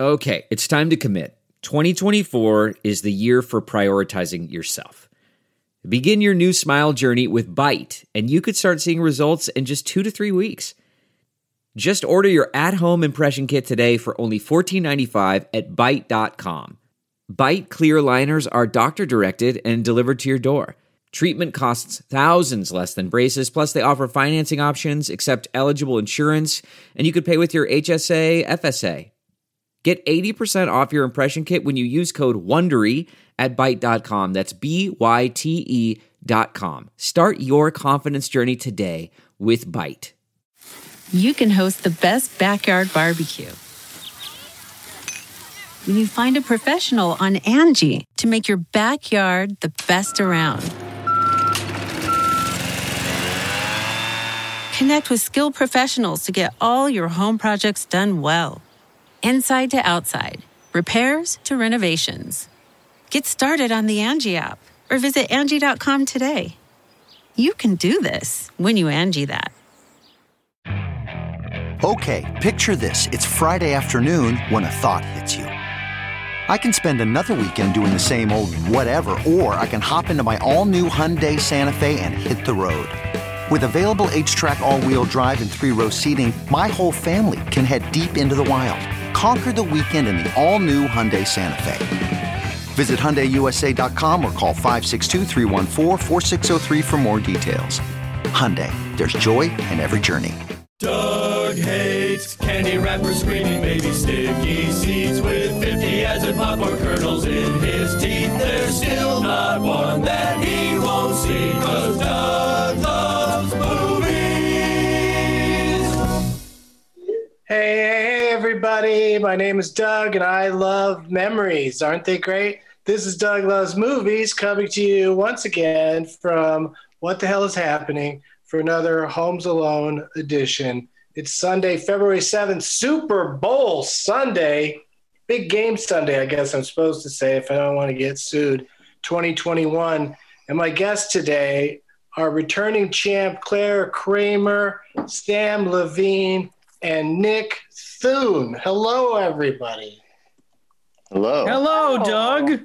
Okay, it's time to commit. 2024 is the year for prioritizing yourself. Begin your new smile journey with Byte, and you could start seeing results in just 2 to 3 weeks. Just order your at-home impression kit today for only $14.95 at Byte.com. Byte clear liners are doctor-directed and delivered to your door. Treatment costs thousands less than braces, plus they offer financing options, accept eligible insurance, and you could pay with your HSA, FSA. Get 80% off your impression kit when you use code WONDERY at Byte.com. That's BYTE.com. Start your confidence journey today with Byte. You can host the best backyard barbecue when you find a professional on Angie to make your backyard the best around. Connect with skilled professionals to get all your home projects done well. Inside to outside, repairs to renovations. Get started on the Angie app or visit Angie.com today. You can do this when you Angie that. Okay, picture this. It's Friday afternoon when a thought hits you. I can spend another weekend doing the same old whatever, or I can hop into my all-new Hyundai Santa Fe and hit the road. With available H-Track all-wheel drive and 3-row seating, my whole family can head deep into the wild. Conquer the weekend in the all-new Hyundai Santa Fe. Visit HyundaiUSA.com or call 562-314-4603 for more details. Hyundai, there's joy in every journey. Doug hates candy wrappers, screaming baby sticky seeds with 50 acid popcorn kernels in his teeth. There's still not one that he won't see, 'cause Doug loves movies. Hey, everybody. My name is Doug, and I love memories. Aren't they great? This is Doug Loves Movies, coming to you once again from What the Hell is Happening for another Homes Alone edition. It's Sunday, February 7th, Super Bowl Sunday. Big game Sunday, I guess I'm supposed to say, if I don't want to get sued. 2021. And my guests today are returning champ Claire Kramer, Sam Levine, and Nick Thune. Hello, everybody. Hello. Hello, Doug.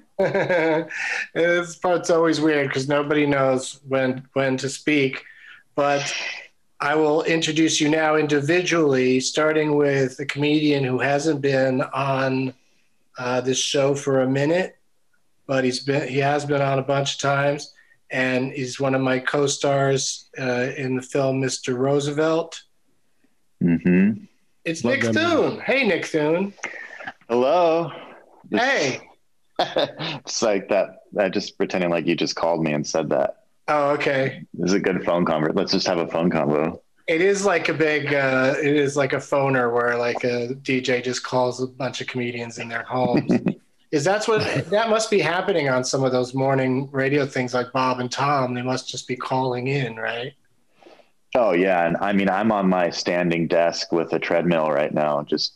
This part's always weird because nobody knows when to speak. But I will introduce you now individually, starting with a comedian who hasn't been on this show for a minute, but he has been on a bunch of times, and he's one of my co-stars in the film Mr. Roosevelt. Mm-hmm. It's Nick Thune. Hey, Nick Thune. Hello. Hey. It's like that. I just pretending like you just called me and said that. Oh, okay. This is a good phone convo. Let's just have a phone convo. It is like a big, it is like a phoner where like a DJ just calls a bunch of comedians in their homes. That must be happening on some of those morning radio things like Bob and Tom. They must just be calling in, right? Oh yeah. And I mean, I'm on my standing desk with a treadmill right now, just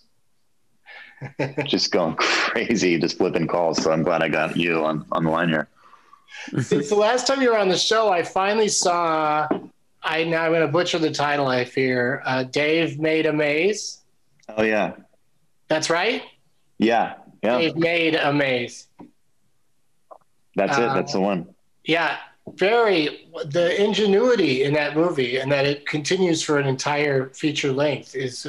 going crazy, just flipping calls. So I'm glad I got you on the line here. Since the last time you were on the show, I finally saw, I'm going to butcher the title, I fear, Dave Made a Maze. Oh, yeah. That's right? Yeah. Dave Made a Maze. That's it. That's the one. Yeah. The ingenuity in that movie and that it continues for an entire feature length is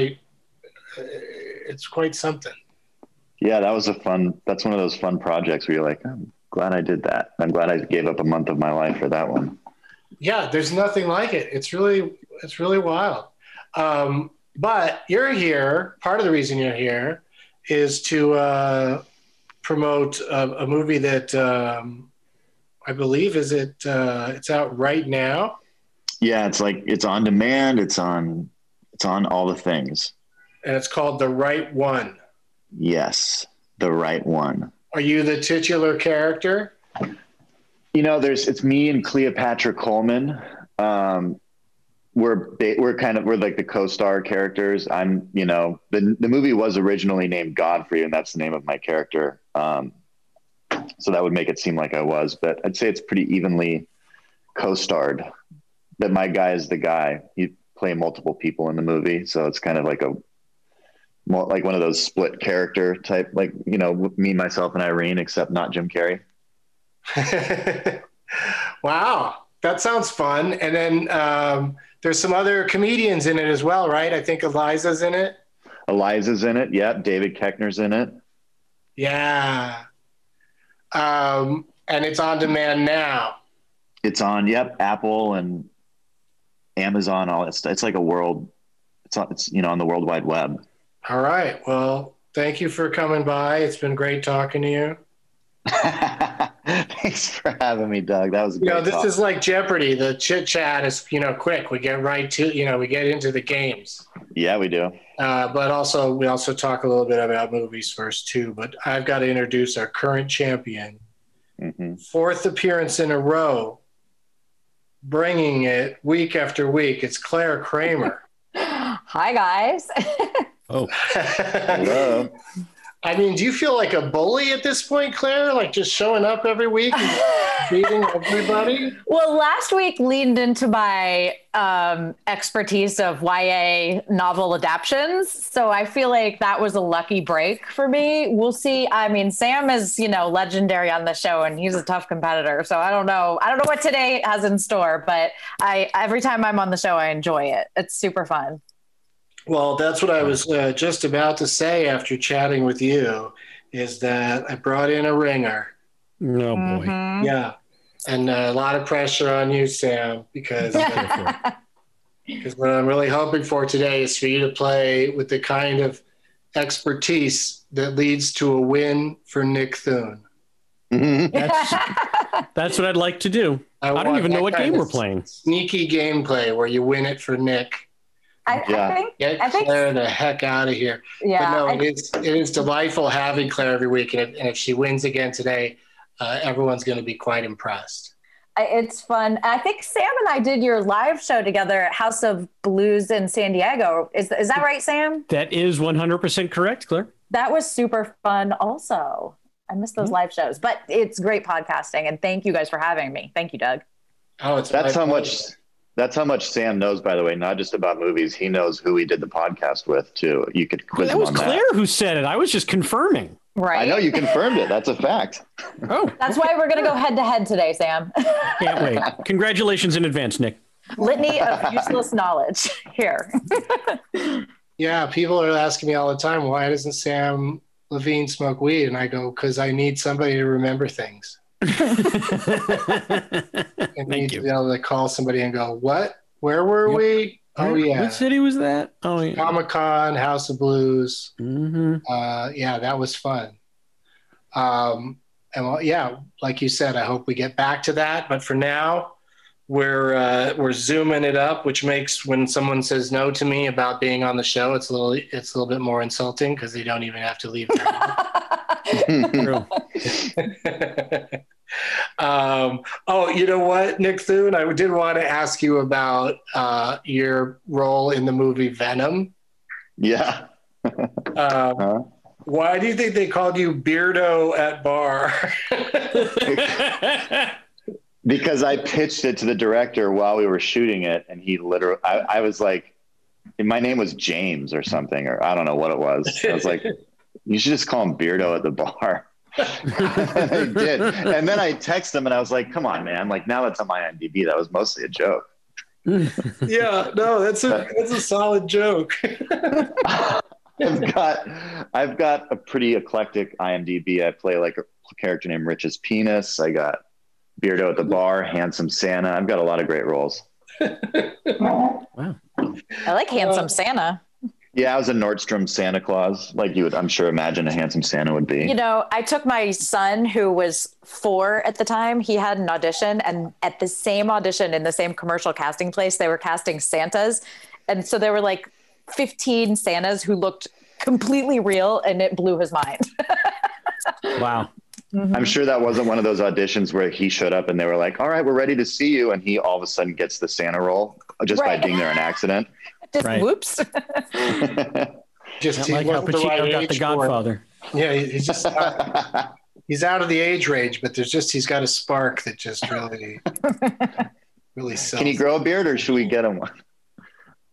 it's quite something. Yeah, that's one of those fun projects where you're like, I'm glad I did that. I'm glad I gave up a month of my life for that one. Yeah, there's nothing like it. It's really wild. But you're here. Part of the reason you're here is to promote a movie that I believe it's out right now. Yeah, it's on demand. It's on all the things. And it's called The Right One. Yes, The Right One. Are you the titular character? It's me and Cleopatra Coleman. We're like the co-star characters. I'm, the movie was originally named Godfrey, and that's the name of my character. So that would make it seem like I was, but I'd say it's pretty evenly co-starred. That my guy is the guy. He play multiple people in the movie, so it's kind of like more like one of those split character type, like, you know, me, myself, and Irene, except not Jim Carrey. Wow, that sounds fun. And then there's some other comedians in it as well, right? I think Eliza's in it. Eliza's in it. Yep. David Koechner's in it. Yeah. And it's on demand now. It's on, yep, Apple and Amazon, all that stuff. It's like a world, it's you know, on the World Wide Web. All right. Well, thank you for coming by. It's been great talking to you. Thanks for having me, Doug. That was a great this talk. is like Jeopardy. The chit chat is, quick. We get right to, we get into the games. Yeah, we do. But also, we also talk a little bit about movies first too. But I've got to introduce our current champion. Mm-hmm. Fourth appearance in a row, bringing it week after week. It's Claire Kramer. Hi, guys. Oh, Hello. I mean, do you feel like a bully at this point, Claire? Like just showing up every week and beating everybody? Well, last week leaned into my expertise of YA novel adaptions. So I feel like that was a lucky break for me. We'll see. I mean, Sam is, legendary on the show and he's a tough competitor. So I don't know what today has in store, but every time I'm on the show, I enjoy it. It's super fun. Well, that's what I was just about to say after chatting with you, is that I brought in a ringer. no boy. Mhm. Yeah. And a lot of pressure on you, Sam, because what I'm really hoping for today is for you to play with the kind of expertise that leads to a win for Nick Thune. That's what I'd like to do. I don't want even know that what kind game we're of playing. Sneaky gameplay where you win it for Nick. Get I think Claire the heck out of here. Yeah, but no, it is delightful having Claire every week, and if she wins again today, everyone's going to be quite impressed. it's fun. I think Sam and I did your live show together at House of Blues in San Diego. Is that right, Sam? That is 100% correct, Claire. That was super fun also. I miss those live shows, but it's great podcasting, and thank you guys for having me. Thank you, Doug. Oh, That's how much Sam knows, by the way, not just about movies. He knows who he did the podcast with, too. You could quiz That him was on Claire that. who said it. I was just confirming. Right. I know you confirmed it. That's a fact. Oh, That's why we're going to go head to head today, Sam. can't wait. Congratulations in advance, Nick. Litany of useless knowledge here. Yeah, people are asking me all the time, why doesn't Sam Levine smoke weed? And I go, because I need somebody to remember things. I need to be able to call somebody and go, what? Where were we? Oh, yeah. What city was that? Oh, yeah. Comic-Con, House of Blues. Mm-hmm. Yeah, that was fun. And well, yeah, like you said, I hope we get back to that. But for now, we're zooming it up, which makes when someone says no to me about being on the show, it's a little bit more insulting because they don't even have to leave their True. Oh, you know what, Nick Thune? I did want to ask you about your role in the movie Venom. Yeah. Why do you think they called you Beardo at Bar? Because I pitched it to the director while we were shooting it, and he literally, I was like, my name was James or something, or I don't know what it was. I was like, you should just call him Beardo at the bar. And they did. And then I texted him and I was like, come on, man. Like, now that's on my IMDb. That was mostly a joke. Yeah, no, that's a solid joke. I've got a pretty eclectic IMDb. I play like a character named Rich's Penis. I got Beardo at the Bar, Handsome Santa. I've got a lot of great roles. Wow. I like Handsome Santa. Yeah, I was a Nordstrom Santa Claus, like you would, I'm sure, imagine a handsome Santa would be. I took my son, who was 4 at the time. He had an audition, and at the same audition in the same commercial casting place, they were casting Santas. And so there were like 15 Santas who looked completely real, and it blew his mind. Wow. Mm-hmm. I'm sure that wasn't one of those auditions where he showed up and they were like, all right, we're ready to see you. And he all of a sudden gets the Santa role just by being there in accident. Just whoops. Just Not like how Pacino got The Godfather. Yeah, he's just he's out of the age range, but he's got a spark that just really sells. Can he grow a beard or should we get him one?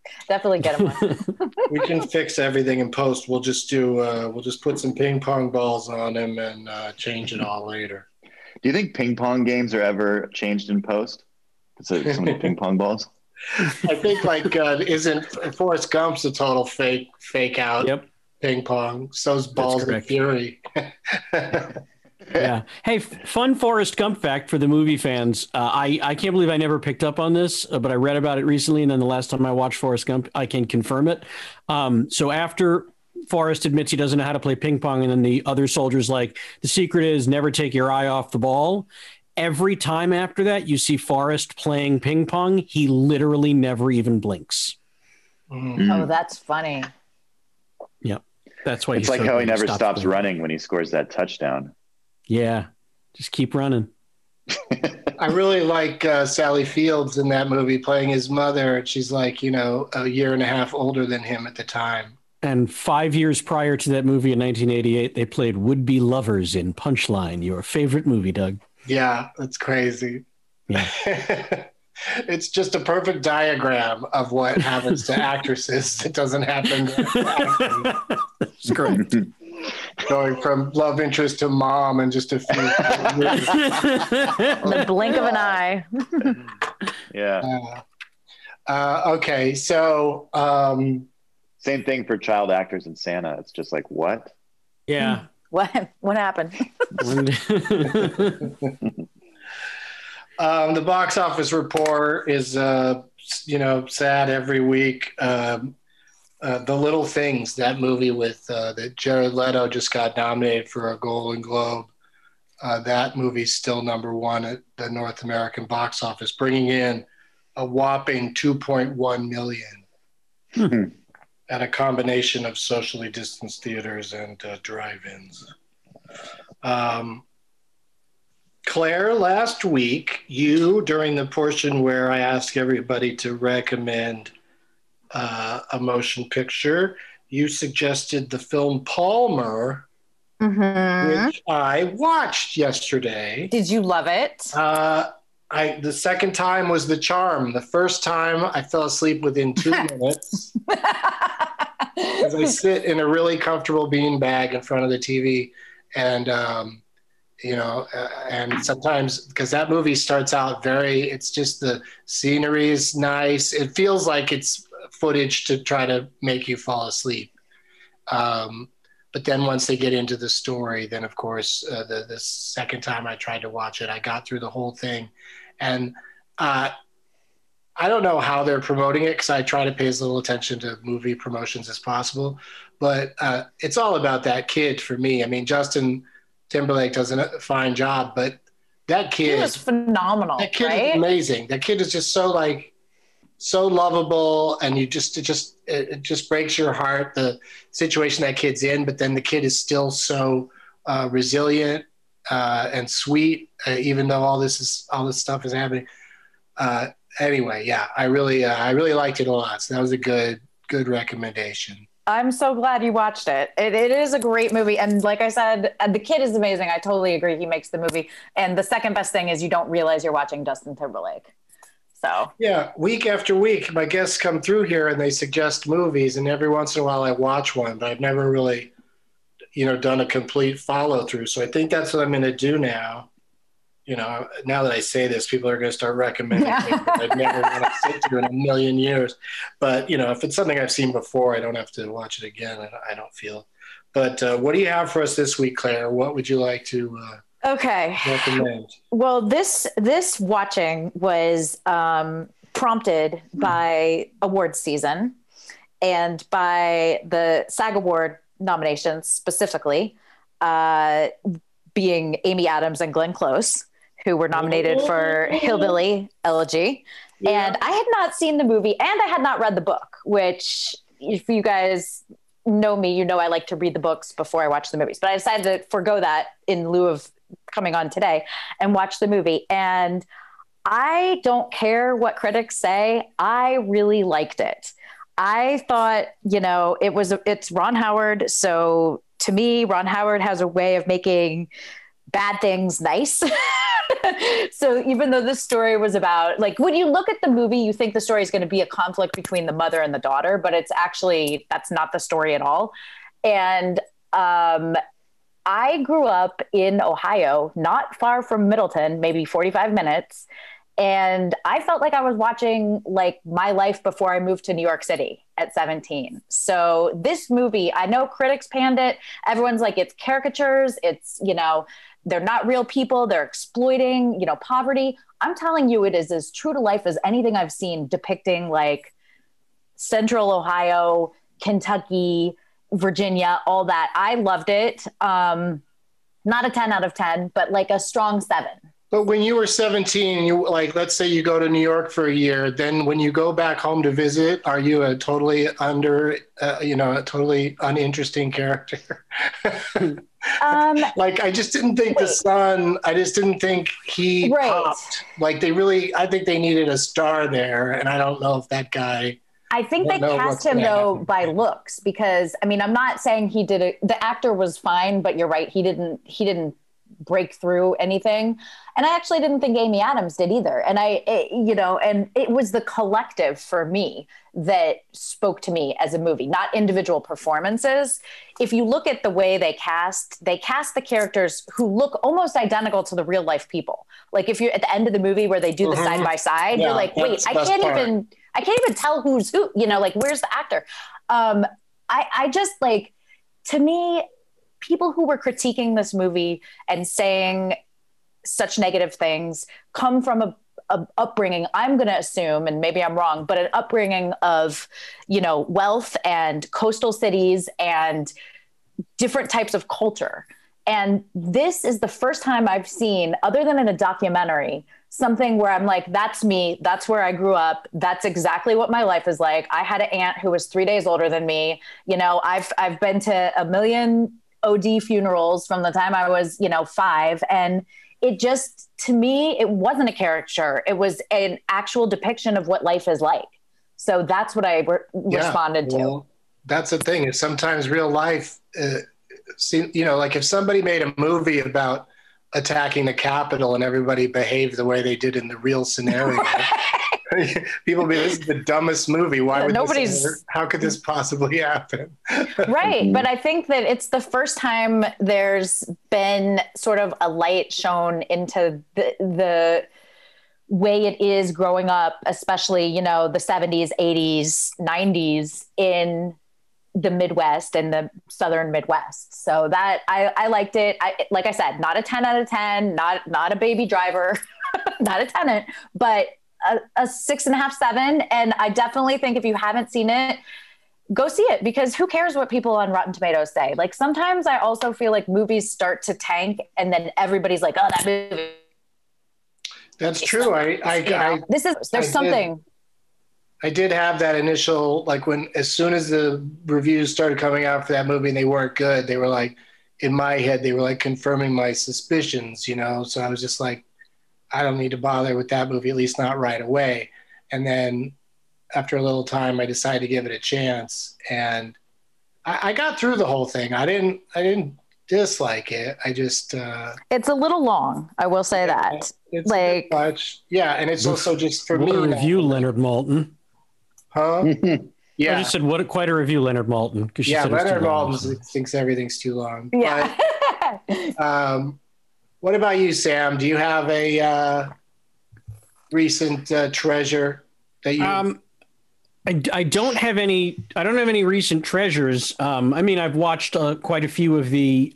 Definitely get him one. We can fix everything in post. We'll just put some ping pong balls on him and change it all later. Do you think ping pong games are ever changed in post? So many ping pong balls. I think isn't Forrest Gump's a total fake out? Yep. Ping pong. So's Balls of Fury. Yeah. Hey, fun Forrest Gump fact for the movie fans. I can't believe I never picked up on this, but I read about it recently, and then the last time I watched Forrest Gump, I can confirm it. So after Forrest admits he doesn't know how to play ping pong, and then the other soldier's like, the secret is never take your eye off the ball. Every time after that, you see Forrest playing ping pong, he literally never even blinks. Oh, that's funny. Yep. That's why it's like how he never stops running when he scores that touchdown. Yeah. Just keep running. I really like Sally Fields in that movie playing his mother. She's like, a year and a half older than him at the time. And 5 years prior to that movie in 1988, they played Would-Be Lovers in Punchline, your favorite movie, Doug. Yeah, that's crazy. Yeah. It's just a perfect diagram of what happens to actresses. It doesn't happen to actors. That's correct. Going from love interest to mom in just a few years. The blink of an eye. Yeah. Okay, so same thing for child actors in Santa. It's just like, what? Yeah. What happened? The box office report is sad every week. The Little Things, that movie with that Jared Leto just got nominated for a Golden Globe. That movie's still number one at the North American box office, bringing in a whopping 2.1 million at a combination of socially distanced theaters and drive-ins. Claire, last week, during the portion where I asked everybody to recommend a motion picture, you suggested the film Palmer, which I watched yesterday. Did you love it? The second time was The Charm. The first time I fell asleep within 2 minutes because I sit in a really comfortable beanbag in front of the TV, and and sometimes because that movie starts out it's just the scenery is nice. It feels like it's footage to try to make you fall asleep. But then once they get into the story, then of course, the second time I tried to watch it, I got through the whole thing. And I don't know how they're promoting it because I try to pay as little attention to movie promotions as possible. But it's all about that kid for me. I mean, Justin Timberlake does a fine job, but that kid... He was phenomenal, That kid right? is amazing. That kid is just so lovable, and it just breaks your heart, the situation that kid's in, but then the kid is still so resilient and sweet, even though all this stuff is happening. Anyway, yeah, I really liked it a lot. So that was a good recommendation. I'm so glad you watched it. It is a great movie. And like I said, the kid is amazing. I totally agree. He makes the movie. And the second best thing is you don't realize you're watching Justin Timberlake. So yeah, week after week, my guests come through here and they suggest movies, and every once in a while I watch one, but I've never really, done a complete follow through. So I think that's what I'm going to do now. Now that I say this, people are going to start recommending things that I'd never want to sit through in a million years. But if it's something I've seen before, I don't have to watch it again. I don't feel. But what do you have for us this week, Claire? What would you like to? Recommend? Well, this watching was prompted by awards season and by the SAG Award nominations, specifically being Amy Adams and Glenn Close, who were nominated for Hillbilly Elegy. Yeah. And I had not seen the movie, and I had not read the book, which, if you guys know me, I like to read the books before I watch the movies. But I decided to forgo that in lieu of coming on today and watch the movie. And I don't care what critics say. I really liked it. I thought, it's Ron Howard. So to me, Ron Howard has a way of making bad things nice. So even though this story was about, like, when you look at the movie, you think the story is going to be a conflict between the mother and the daughter, but it's actually, that's not the story at all. And I grew up in Ohio, not far from Middleton, maybe 45 minutes. And I felt like I was watching like my life before I moved to New York City at 17. So this movie, I know critics panned it. Everyone's like, it's caricatures. It's, you know, they're not real people. They're exploiting, you know, poverty. I'm telling you, it is as true to life as anything I've seen depicting like Central Ohio, Kentucky, Virginia, all that. I loved it. Not a 10 out of 10, but like a strong 7. But when you were 17, you like, let's say you go to New York for a year, then when you go back home to visit, are you a totally a totally uninteresting character? Like, I just didn't think the son, I just didn't think he popped. Like I think they needed a star there. And I don't know if that guy. I think they cast him though by looks, because I mean, I'm not saying he did it. The actor was fine, but you're right. He didn't break through anything. And I actually didn't think Amy Adams did either. And and it was the collective for me that spoke to me as a movie, not individual performances. If you look at the way they cast the characters who look almost identical to the real life people. Like if you're at the end of the movie where they do the side by side, you're like, wait, I can't even tell who's who, like, where's the actor? I just like, to me, people who were critiquing this movie and saying such negative things come from a upbringing, I'm going to assume, and maybe I'm wrong, but an upbringing of, wealth and coastal cities and different types of culture. And this is the first time I've seen, other than in a documentary, something where I'm like, that's me. That's where I grew up. That's exactly what my life is like. I had an aunt who was 3 days older than me. I've been to a million OD funerals from the time I was, 5. And it just, to me, it wasn't a caricature. It was an actual depiction of what life is like. So that's what I responded to. That's the thing, is sometimes real life, like if somebody made a movie about attacking the Capitol and everybody behaved the way they did in the real scenario, people would be, this is the dumbest movie. Why would how could this possibly happen? Right. But I think that it's the first time there's been sort of a light shown into the way it is growing up, especially, the 70s, 80s, 90s in the Midwest and the Southern Midwest. So that I liked it. Like I said, not a 10 out of 10, not a Baby Driver, not a Tenet, but a 6.5, 7. And I definitely think if you haven't seen it, go see it, because who cares what people on Rotten Tomatoes say? Like, sometimes I also feel like movies start to tank and then everybody's like, oh, that movie. That's true. I did have that initial, like, as soon as the reviews started coming out for that movie and they weren't good, they were like, in my head, they were like confirming my suspicions, So I was just like, I don't need to bother with that movie, at least not right away. And then after a little time, I decided to give it a chance, and I got through the whole thing. I didn't dislike it. I just it's a little long. I will say that. It's like much, yeah, and it's also just for me. What a review, Leonard Maltin. Huh? Yeah, I just said quite a review, Leonard Maltin. Yeah, Leonard Maltin thinks everything's too long. Yeah. But, what about you, Sam? Do you have a recent treasure that you? I don't have any. I don't have any recent treasures. I mean, I've watched quite a few of the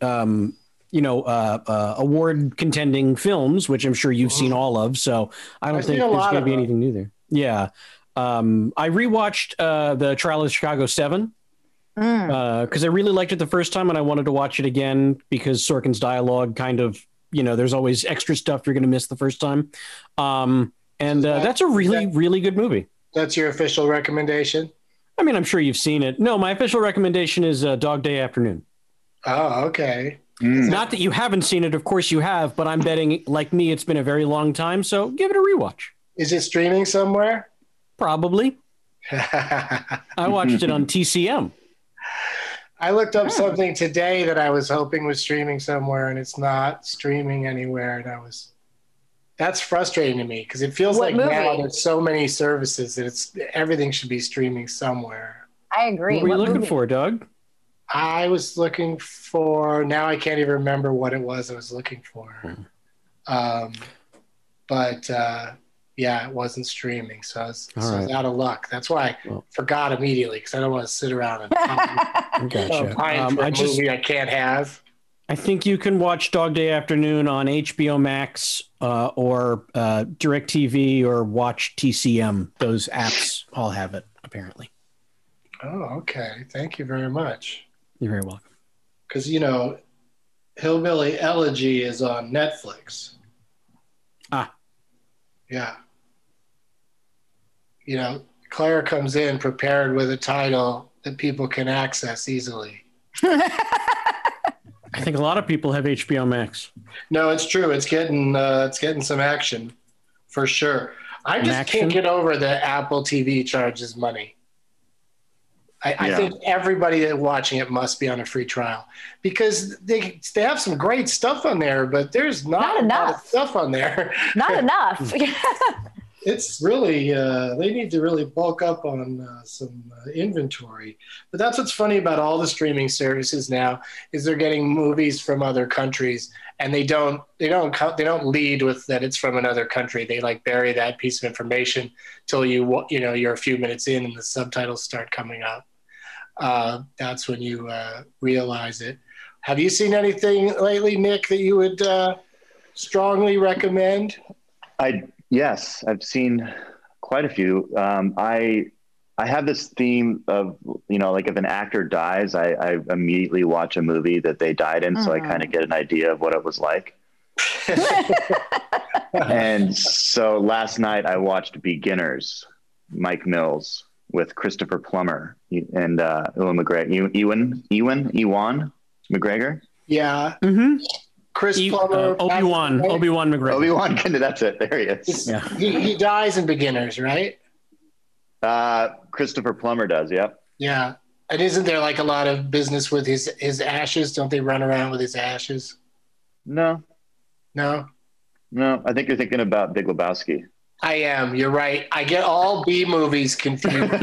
award contending films, which I'm sure you've seen all of. So I don't think there's going to be anything new there. Yeah. I rewatched the Trial of Chicago 7 because I really liked it the first time, and I wanted to watch it again because Sorkin's dialogue kind of, there's always extra stuff you're going to miss the first time. That's a really good movie. That's your official recommendation? I mean, I'm sure you've seen it. No, my official recommendation is Dog Day Afternoon. Oh, okay. Not that you haven't seen it. Of course you have, but I'm betting, like me, it's been a very long time. So give it a rewatch. Is it streaming somewhere? Probably. I watched it on TCM. I looked up something today that I was hoping was streaming somewhere, and it's not streaming anywhere. And That's frustrating to me because it feels What like movie? now there's so many services that everything should be streaming somewhere. I agree. What were you looking movie? for, Doug? I was looking for, now I can't even remember what it was I was looking for. Yeah, it wasn't streaming. So I was out of luck. That's why I forgot immediately because I don't want to sit around and Gotcha. pine for a movie I can't have. I think you can watch Dog Day Afternoon on HBO Max or DirecTV or Watch TCM. Those apps all have it, apparently. Oh, okay. Thank you very much. You're very welcome. Because, Hillbilly Elegy is on Netflix. Ah. Yeah. Claire comes in prepared with a title that people can access easily. I think a lot of people have HBO Max. No, it's true. It's getting some action for sure. I just can't get over that Apple TV charges money. I think everybody that's watching it must be on a free trial because they have some great stuff on there, but there's not enough stuff on there. Not enough. It's really they need to really bulk up on some inventory. But that's what's funny about all the streaming services now is they're getting movies from other countries, and they don't lead with that it's from another country. They bury that piece of information till you're a few minutes in and the subtitles start coming up. That's when you realize it. Have you seen anything lately, Nick, that you would strongly recommend? Yes, I've seen quite a few. I have this theme of, if an actor dies, I immediately watch a movie that they died in. So I kind of get an idea of what it was like. And so last night I watched Beginners, Mike Mills with Christopher Plummer and Ewan McGregor. Yeah. Mm-hmm. Chris Plummer. Obi-Wan McGregor. Obi-Wan, that's it. There he is. Yeah. He dies in Beginners, right? Christopher Plummer does, yep. Yeah. And isn't there a lot of business with his ashes? Don't they run around with his ashes? No. I think you're thinking about Big Lebowski. I am. You're right. I get all B movies confused.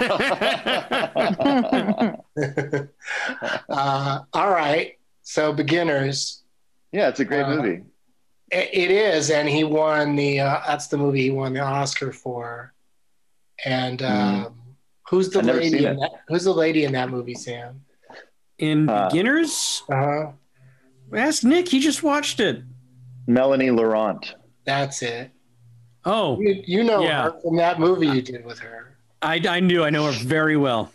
All right. So Beginners. Yeah, it's a great movie. It is, and he won that's the movie he won the Oscar for. And who's the lady in that? Who's the lady in that movie, Sam? In Beginners? Ask Nick. He just watched it. Melanie Laurent. That's it. Oh, you know her from that movie you did with her. I know her very well.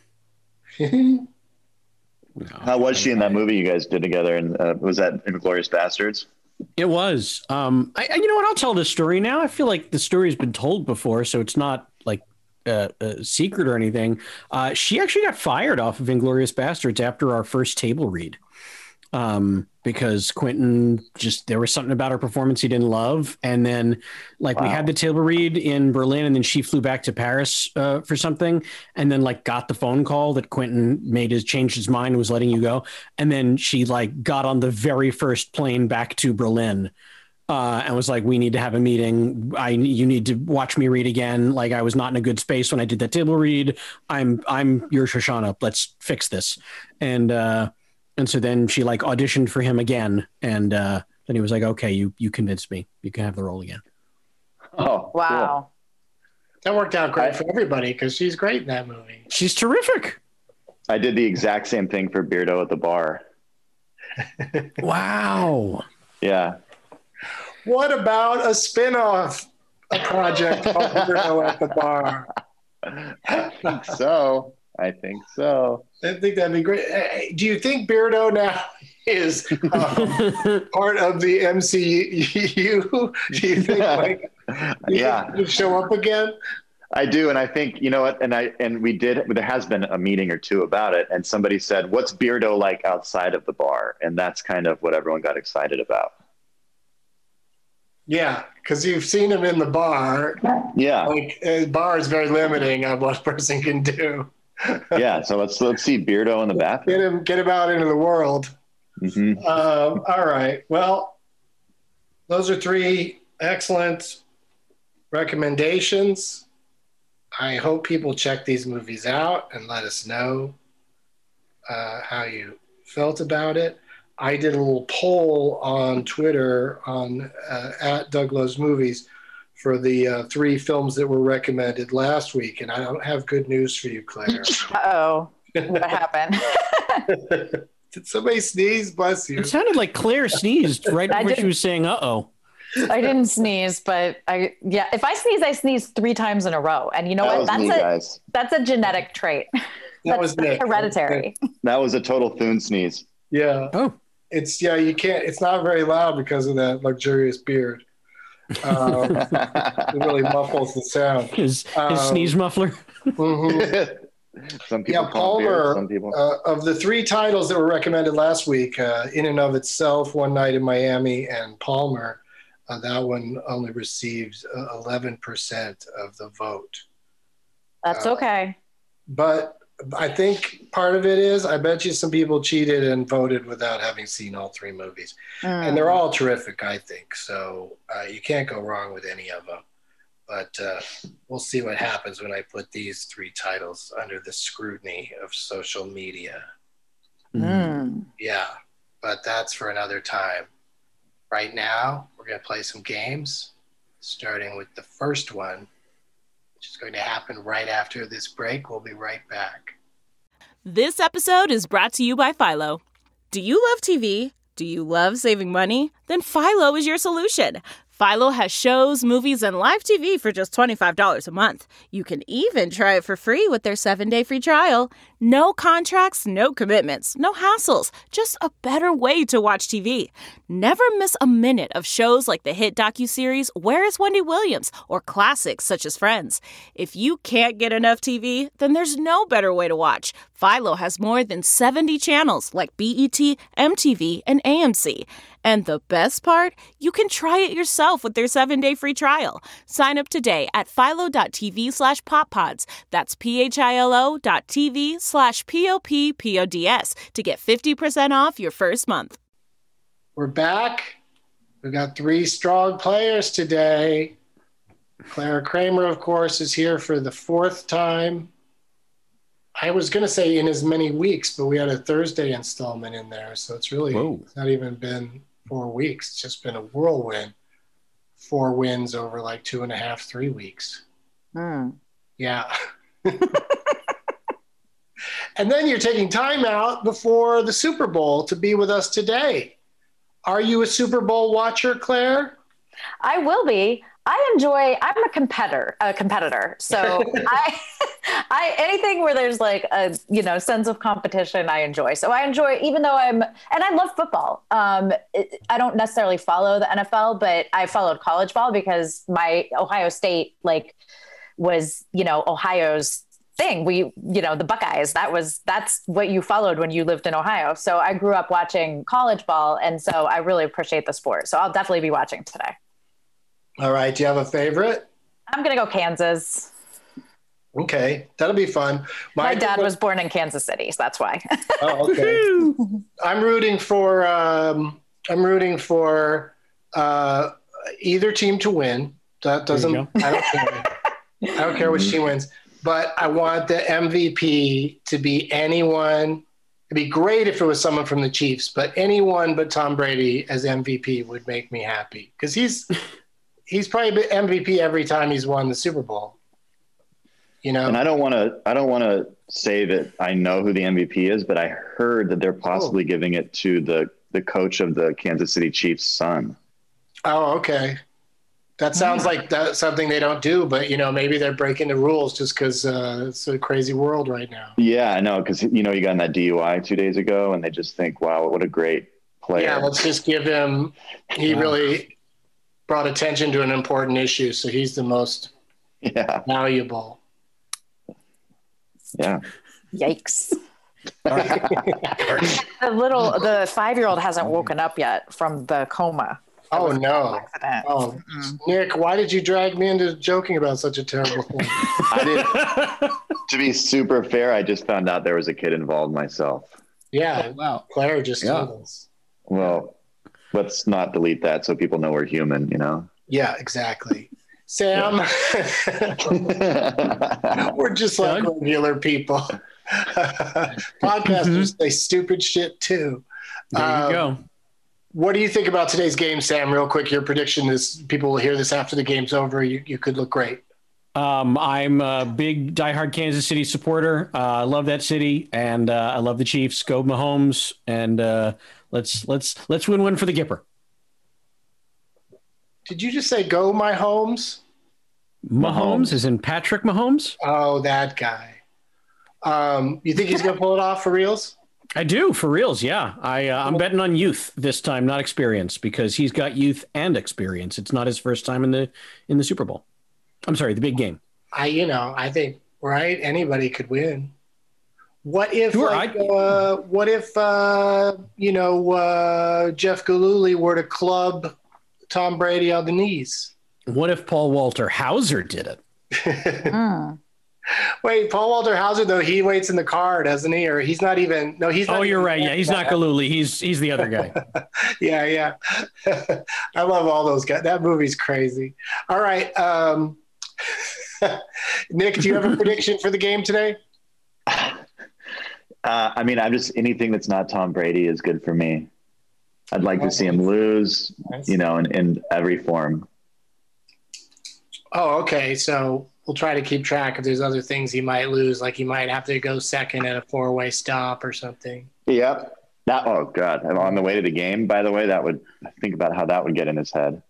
How was she in that movie you guys did together? And was that Inglourious Bastards? It was. You know what? I'll tell this story now. I feel like the story has been told before, so it's not a secret or anything. She actually got fired off of Inglourious Bastards after our first table read. Because Quentin there was something about her performance he didn't love. And then we had the table read in Berlin and then she flew back to Paris for something and then got the phone call that Quentin changed his mind and was letting you go. And then she got on the very first plane back to Berlin and was like, we need to have a meeting. You need to watch me read again. I was not in a good space when I did that table read. I'm your Shoshana. Let's fix this. And so then she auditioned for him again. And then he was like, okay, you convinced me. You can have the role again. Oh, wow. Cool. That worked out great for everybody because she's great in that movie. She's terrific. I did the exact same thing for Beardo at the bar. Wow. Yeah. What about a spinoff, a project called Beardo at the Bar? I think so. I think that'd be great. Do you think Beardo now is part of the MCU? Do you think he'll show up again? I do, and I think what, there has been a meeting or two about it, and somebody said, "What's Beardo like outside of the bar?" And that's kind of what everyone got excited about. Yeah, because you've seen him in the bar. Yeah, bar is very limiting on what a person can do. Yeah, so let's see Beardo in the bathroom. Get him out into the world. Mm-hmm. All right. Well, those are three excellent recommendations. I hope people check these movies out and let us know how you felt about it. I did a little poll on Twitter on at Doug Loves Movies for the 3 films that were recommended last week, and I don't have good news for you, Claire. Uh-oh. What happened? Did somebody sneeze? Bless you. It sounded like Claire sneezed right before she was saying "uh-oh." I didn't sneeze, but if I sneeze 3 times in a row. And you know what? That's a genetic trait. That's hereditary. That was a total Thune sneeze. Yeah. Oh. You can't, it's not very loud because of that luxurious beard. It really muffles the sound. His sneeze muffler. Mm-hmm. Some people Palmer, some people. Of the 3 titles that were recommended last week, In and of Itself, One Night in Miami, and Palmer, that one only received 11% of the vote. That's okay. But I think part of it is, I bet you some people cheated and voted without having seen all 3 movies. And they're all terrific, I think. So you can't go wrong with any of them. But we'll see what happens when I put these 3 titles under the scrutiny of social media. Yeah, but that's for another time. Right now, we're going to play some games, starting with the first one, which is going to happen right after this break. We'll be right back. This episode is brought to you by Philo. Do you love TV? Do you love saving money? Then Philo is your solution. Philo has shows, movies, and live TV for just $25 a month. You can even try it for free with their 7-day free trial. No contracts, no commitments, no hassles. Just a better way to watch TV. Never miss a minute of shows like the hit docuseries Where is Wendy Williams? Or classics such as Friends. If you can't get enough TV, then there's no better way to watch. Philo has more than 70 channels like BET, MTV, and AMC. And the best part? You can try it yourself with their 7-day free trial. Sign up today at philo.tv/poppods. That's philo.tv/poppods to get 50% off your first month. We're back. We've got 3 strong players today. Clara Kramer, of course, is here for the 4th time. I was going to say in as many weeks, but we had a Thursday installment in there. So it's really it's not even been 4 weeks. It's just been a whirlwind. 4 wins over like 2.5, 3 weeks. Yeah. And then you're taking time out before the Super Bowl to be with us today. Are you a Super Bowl watcher, Claire? I will be. I'm a competitor. So I anything where there's like a, sense of competition, I enjoy. So I enjoy, even though and I love football. I don't necessarily follow the NFL, but I followed college ball because my Ohio State was, Ohio's thing. We, the Buckeyes, that's what you followed when you lived in Ohio. So I grew up watching college ball. And so I really appreciate the sport. So I'll definitely be watching today. All right. Do you have a favorite? I'm going to go Kansas. Okay. That'll be fun. My dad was born in Kansas City, so that's why. Oh, okay. I'm rooting for either team to win. That doesn't, I don't care. I don't care which team wins, but I want the MVP to be anyone. It'd be great if it was someone from the Chiefs, but anyone but Tom Brady as MVP would make me happy because he's probably been MVP every time he's won the Super Bowl. And I don't want to say that I know who the MVP is, but I heard that they're possibly giving it to the coach of the Kansas City Chiefs' son. Oh, okay. That sounds like that's something they don't do, but maybe they're breaking the rules just because it's a crazy world right now. Yeah, I know, because you got in that DUI 2 days ago, and they just think, "Wow, what a great player." Yeah, let's just give him. He really brought attention to an important issue, so he's the most valuable. Yeah. Yikes. The 5-year-old hasn't woken up yet from the coma. Oh, no. Oh, Nick, why did you drag me into joking about such a terrible thing? To be super fair, I just found out there was a kid involved myself. Yeah. Oh, wow. Claire just told us. Well, let's not delete that so people know we're human, Yeah, exactly. Sam, we're just like regular people. Podcasters say stupid shit too. There you go. What do you think about today's game, Sam? Real quick, your prediction is people will hear this after the game's over. You could look great. I'm a big diehard Kansas City supporter. I love that city, and I love the Chiefs. Go Mahomes, and let's win one for the Gipper. Did you just say go my homes? Mahomes is in Patrick Mahomes? Oh, that guy. You think he's going to pull it off for reals? I do, for reals, yeah. I'm betting on youth this time, not experience, because he's got youth and experience. It's not his first time in the Super Bowl. I'm sorry, the big game. I think, right, anybody could win. What if, sure, Jeff Gillooly were to club Tom Brady on the knees? What if Paul Walter Hauser did it? Wait, Paul Walter Hauser, though, he waits in the car, doesn't he? Or he's not even. No, he's not. Oh, you're right. Yeah, he's not Gillooly. He's the other guy. Yeah. I love all those guys. That movie's crazy. All right. Nick, do you have a prediction for the game today? I'm just anything that's not Tom Brady is good for me. I'd like to see him lose, in every form. Oh, okay. So we'll try to keep track if there's other things he might lose, like he might have to go second at a 4-way stop or something. Yep. Oh God. On the way to the game, by the way, think about how that would get in his head.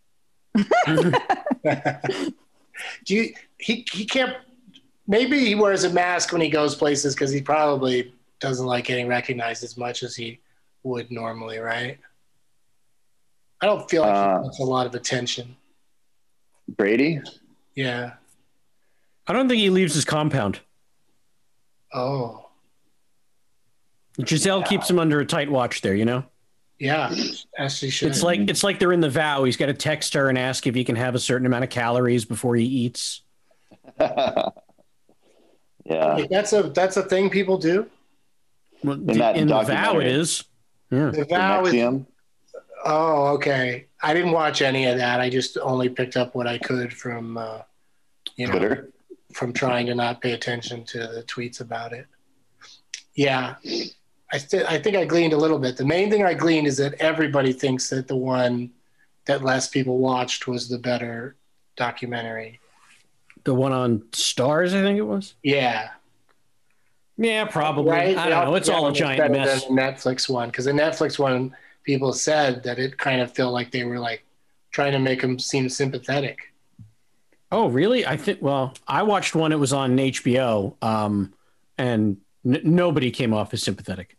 He can't, maybe he wears a mask when he goes places because he probably doesn't like getting recognized as much as he would normally, right? I don't feel like he gets a lot of attention. Brady? Yeah. I don't think he leaves his compound. Oh. Giselle keeps him under a tight watch there, Yeah, as she should. It's like they're in The Vow. He's got to text her and ask if he can have a certain amount of calories before he eats. Yeah. Wait, that's a thing people do? Well, in The Vow it is. Yeah. The Vow is. Oh, okay. I didn't watch any of that. I just only picked up what I could from, Twitter, from trying to not pay attention to the tweets about it. Yeah, I think I gleaned a little bit. The main thing I gleaned is that everybody thinks that the one that less people watched was the better documentary. The one on Stars, I think it was? Yeah. Yeah, probably. Right? I don't know. It's all a giant mess. Than the Netflix one, because the Netflix one, people said that it kind of felt like they were like trying to make them seem sympathetic. Oh, really? I watched one. It was on HBO, and nobody came off as sympathetic.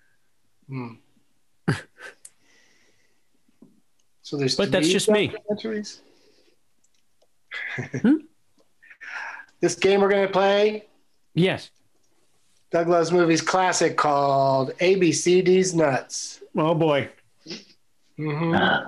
So there's, but that's just me. This game we're going to play. Yes. Doug Loves Movies classic called ABCD's Nuts. Oh boy. Mm-hmm.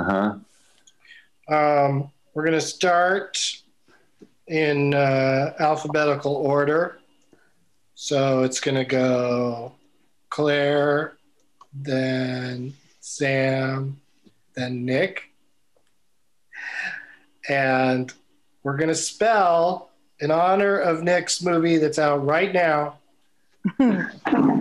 We're going to start in alphabetical order. So it's going to go Claire, then Sam, then Nick. And we're going to spell, in honor of Nick's movie that's out right now, we're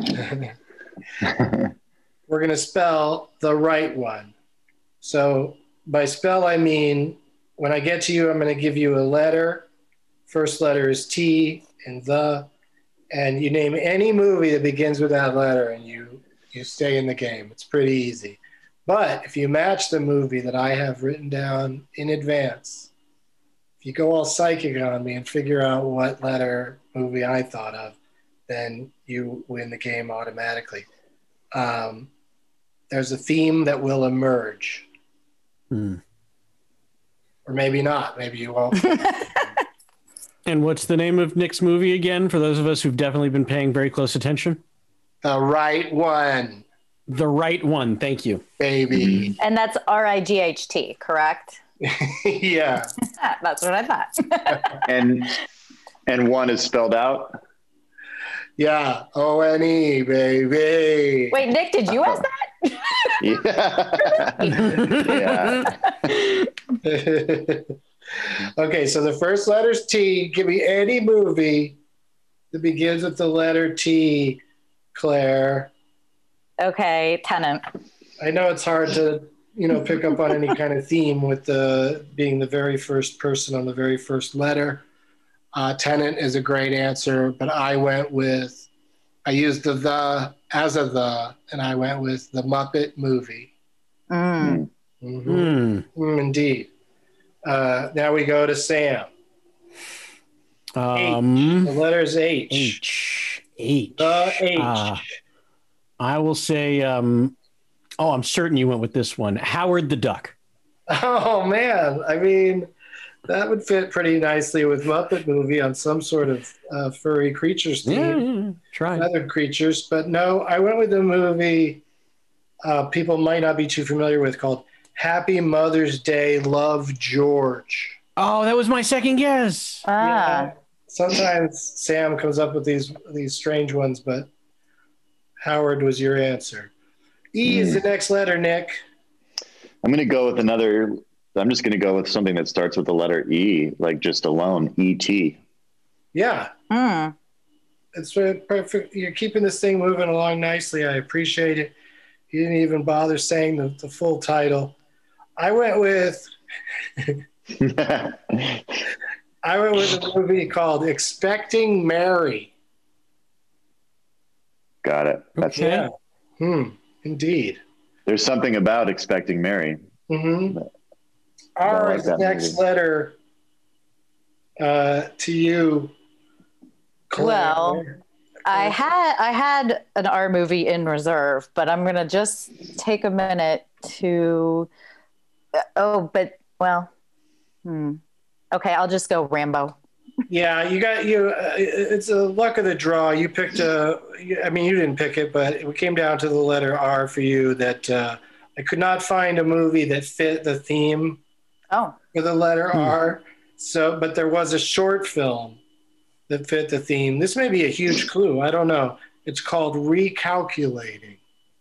going to spell the right one. So by spell, I mean, when I get to you, I'm going to give you a letter. First letter is T and the, and you name any movie that begins with that letter and you stay in the game. It's pretty easy. But if you match the movie that I have written down in advance, if you go all psychic on me and figure out what letter movie I thought of, then you win the game automatically. There's a theme that will emerge. Or maybe not. Maybe you won't. And what's the name of Nick's movie again, for those of us who've definitely been paying very close attention? The Right One. The Right One. Thank you. Baby. And that's RIGHT, correct? Yeah. That's what I thought. and one is spelled out? Yeah. ONE, baby. Wait, Nick, did you ask that? Yeah. Okay, so the first letter's T. Give me any movie that begins with the letter T, Claire. Okay, Tenant. I know it's hard to, pick up on any kind of theme with being the very first person on the very first letter. Tenant is a great answer, but I used the as a the, and I went with the Muppet movie. Indeed. Now we go to Sam. H. The letter's H. H. The H. I will say, I'm certain you went with this one. Howard the Duck. Oh, man. I mean, that would fit pretty nicely with Muppet movie on some sort of furry creatures theme. Yeah, try. Other creatures. But no, I went with a movie people might not be too familiar with called Happy Mother's Day, Love, George. Oh, that was my second guess. Yeah. Sometimes Sam comes up with these strange ones, but Howard was your answer. E is the next letter, Nick. I'm going to go with I'm just going to go with something that starts with the letter E, like just alone, E.T. Yeah. It's perfect. You're keeping this thing moving along nicely. I appreciate it. You didn't even bother saying the full title. I went with a movie called Expecting Mary. Got it. That's okay. it. Indeed. There's something about Expecting Mary. Mm-hmm. All right, the next letter to you, Claire. Well, I had an R movie in reserve, but I'm gonna just take a minute to. Okay, I'll just go Rambo. Yeah, it's a luck of the draw. You picked you didn't pick it, but it came down to the letter R for you. That I could not find a movie that fit the theme. Oh, for the letter R. So, but there was a short film that fit the theme. This may be a huge clue. I don't know. It's called Recalculating.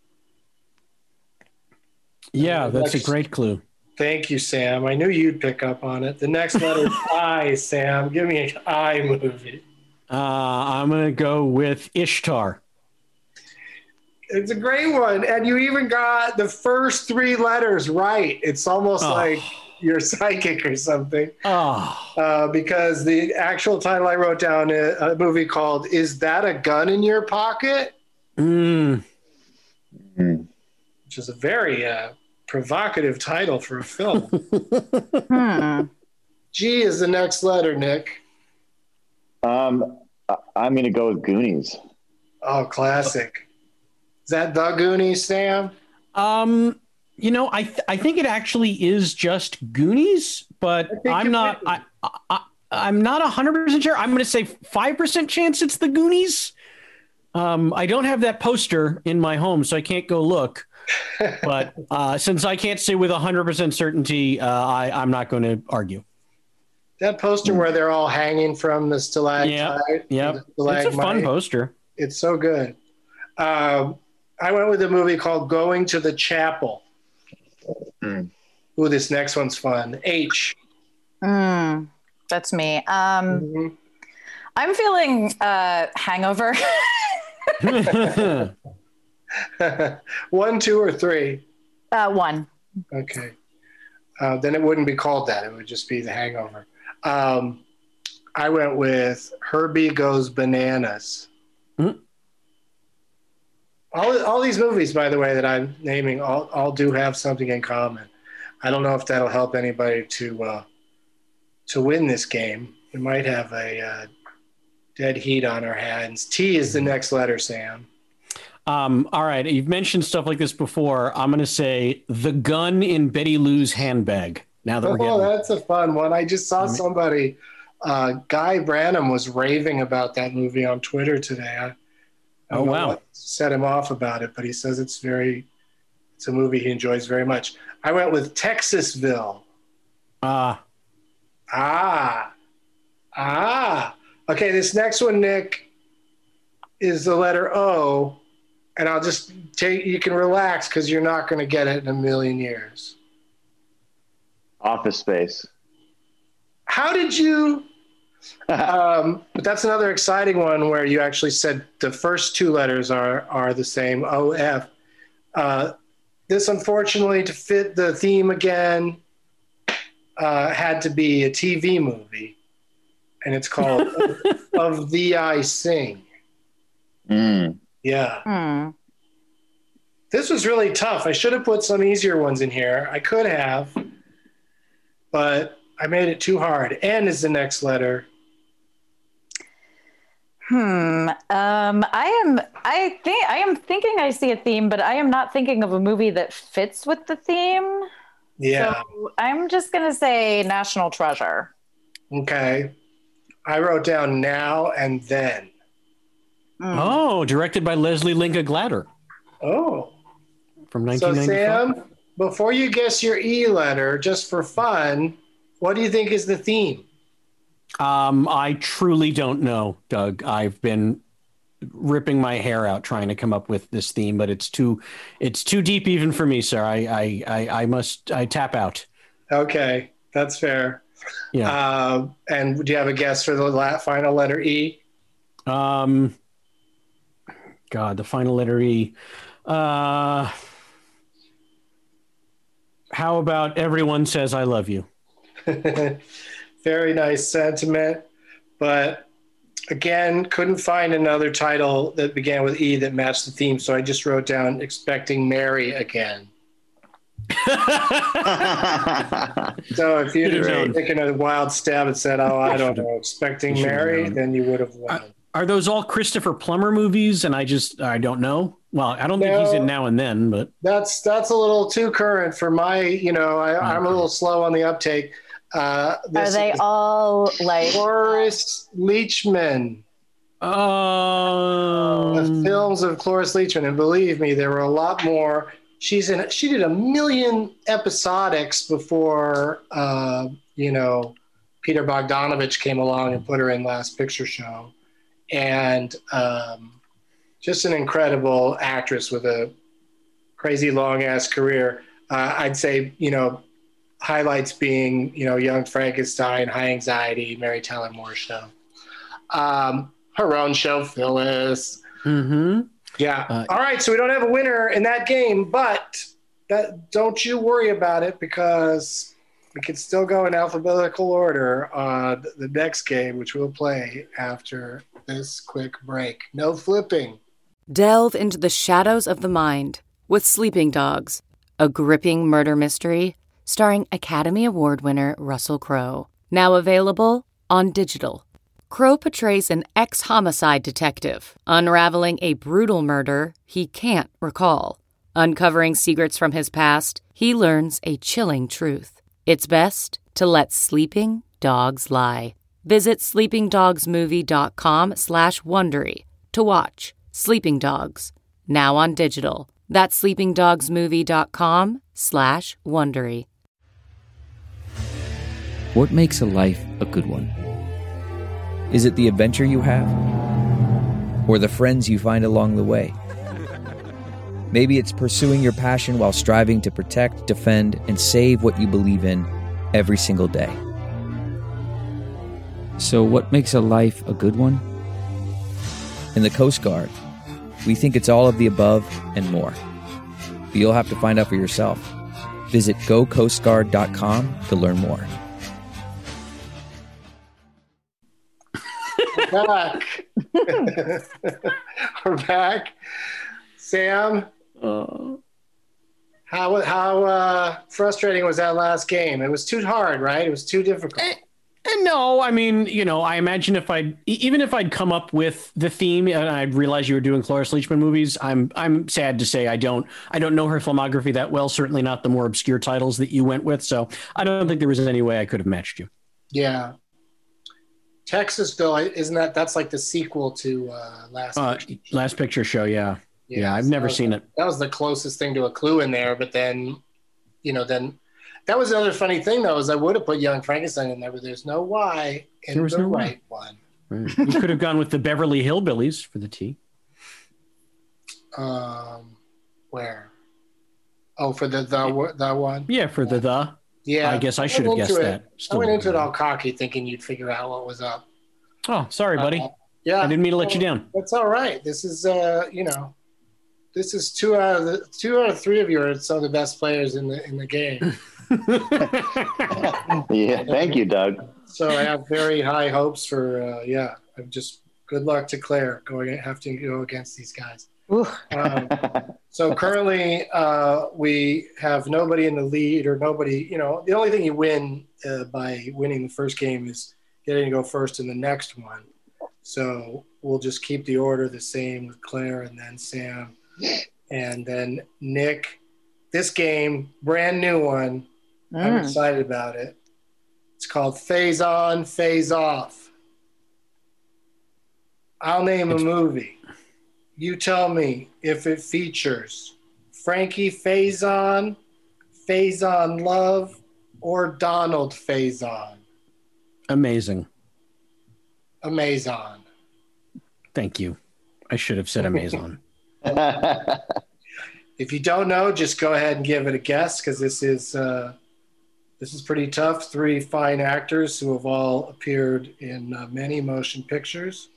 Yeah, that's a great clue. Thank you, Sam. I knew you'd pick up on it. The next letter is I, Sam. Give me an I movie. I'm going to go with Ishtar. It's a great one. And you even got the first three letters right. It's almost like you're psychic or something. Because the actual title I wrote down is a movie called Is That a Gun in Your Pocket? Which is a very provocative title for a film. G is the next letter, Nick. I'm going to go with Goonies. Oh, classic. Is that the Goonies, Sam? I think it actually is just Goonies, but I'm not 100% sure. I'm going to say 5% chance it's the Goonies. I don't have that poster in my home, so I can't go look. But since I can't say with 100% certainty, I'm not going to argue. That poster where they're all hanging from the stalactite. Yeah, it's a fun poster. It's so good. I went with a movie called Going to the Chapel. Ooh, this next one's fun. H. That's me. I'm feeling Hangover. 1, 2, or 3? 1. Okay. Then it wouldn't be called that. It would just be The Hangover. I went with Herbie Goes Bananas. All these movies, by the way, that I'm naming, all do have something in common. I don't know if that'll help anybody to win this game. We might have a dead heat on our hands. T is the next letter, Sam. All right. You've mentioned stuff like this before. I'm going to say The Gun in Betty Lou's Handbag. Now that we're getting that's a fun one. I just saw somebody, Guy Branum was raving about that movie on Twitter today. I don't know what set him off about it, but he says it's a movie he enjoys very much. I went with Texasville. Okay, this next one, Nick, is the letter O, and I'll just you can relax because you're not going to get it in a million years. Office Space. How did you? But that's another exciting one where you actually said the first two letters are the same. OF. This, unfortunately, to fit the theme again, had to be a TV movie, and it's called "Of Thee I Sing." Yeah. This was really tough. I should have put some easier ones in here. I could have, but I made it too hard. N is the next letter. I am thinking I see a theme, but I am not thinking of a movie that fits with the theme. Yeah. So I'm just gonna say National Treasure. Okay. I wrote down Now and Then. Oh, directed by Leslie Linka Glatter. Oh. From So 1995. Sam, before you guess your E letter, just for fun, what do you think is the theme? I truly don't know, Doug. I've been ripping my hair out trying to come up with this theme, but it's too deep even for me, sir. I tap out. Okay, that's fair. Yeah. And do you have a guess for the final letter E? God, the final letter E. How about Everyone Says I Love You? Very nice sentiment, but again, couldn't find another title that began with E that matched the theme, so I just wrote down Expecting Mary Again. So if you'd taken a wild stab and said, "Oh, I don't know, Expecting Mary," then you would have won. Are those all Christopher Plummer movies? And I don't know. Well, I don't think he's in Now and Then, but that's a little too current for my. I'm a little slow on the uptake. Are they all like Cloris Leachman? The films of Cloris Leachman, and believe me, there were a lot more. She did a million episodics before Peter Bogdanovich came along and put her in Last Picture Show, and just an incredible actress with a crazy long ass career. I'd say highlights being Young Frankenstein, High Anxiety, Mary Tyler Moore Show, her own show, Phyllis. Mm-hmm. Yeah. All right. So we don't have a winner in that game, but don't you worry about it, because we can still go in alphabetical order on the next game, which we'll play after this quick break. No flipping. Delve into the shadows of the mind with Sleeping Dogs, a gripping murder mystery starring Academy Award winner Russell Crowe. Now available on digital. Crowe portrays an ex-homicide detective, unraveling a brutal murder he can't recall. Uncovering secrets from his past, he learns a chilling truth. It's best to let sleeping dogs lie. Visit sleepingdogsmovie.com/Wondery to watch Sleeping Dogs, now on digital. That's sleepingdogsmovie.com/Wondery. What makes a life a good one? Is it the adventure you have? Or the friends you find along the way? Maybe it's pursuing your passion while striving to protect, defend, and save what you believe in every single day. So what makes a life a good one? In the Coast Guard, we think it's all of the above and more. But you'll have to find out for yourself. Visit gocoastguard.com to learn more. We're back. We're back. Sam, how frustrating was that last game? It was too hard, right? It was too difficult. And no, I mean, I imagine even if I'd come up with the theme and I'd realize you were doing Cloris Leachman movies, I'm sad to say I don't know her filmography that well. Certainly not the more obscure titles that you went with. So I don't think there was any way I could have matched you. Yeah. Texasville, isn't that's like the sequel to Last Picture Show? Yeah. I've never seen it. That was the closest thing to a clue in there, but then that was the other funny thing though, is I would have put Young Frankenstein in there, but there's no Y in the right one. Right. You could have gone with the Beverly Hillbillies for the T. Where? Oh, for the one? Yeah, for the. Yeah. I guess I should have guessed that. I went into it all cocky thinking you'd figure out what was up. Oh, sorry, buddy. Yeah. I didn't mean to let you down. That's all right. This is, this is two out of three of you are some of the best players in the game. Yeah. Thank you, Doug. So I have very high hopes for, I'm just good luck to Claire having to go against these guys. So currently we have nobody in the lead or nobody, the only thing you win by winning the first game is getting to go first in the next one. So we'll just keep the order the same with Claire and then Sam and then Nick. This game, brand new one. I'm excited about it. It's called Phase On, Phase Off. I'll name a movie. You tell me if it features Frankie Faison, Faison Love, or Donald Faison. Amazing. Amazon. Thank you. I should have said Amazon. If you don't know, just go ahead and give it a guess because this is pretty tough. 3 fine actors who have all appeared in many motion pictures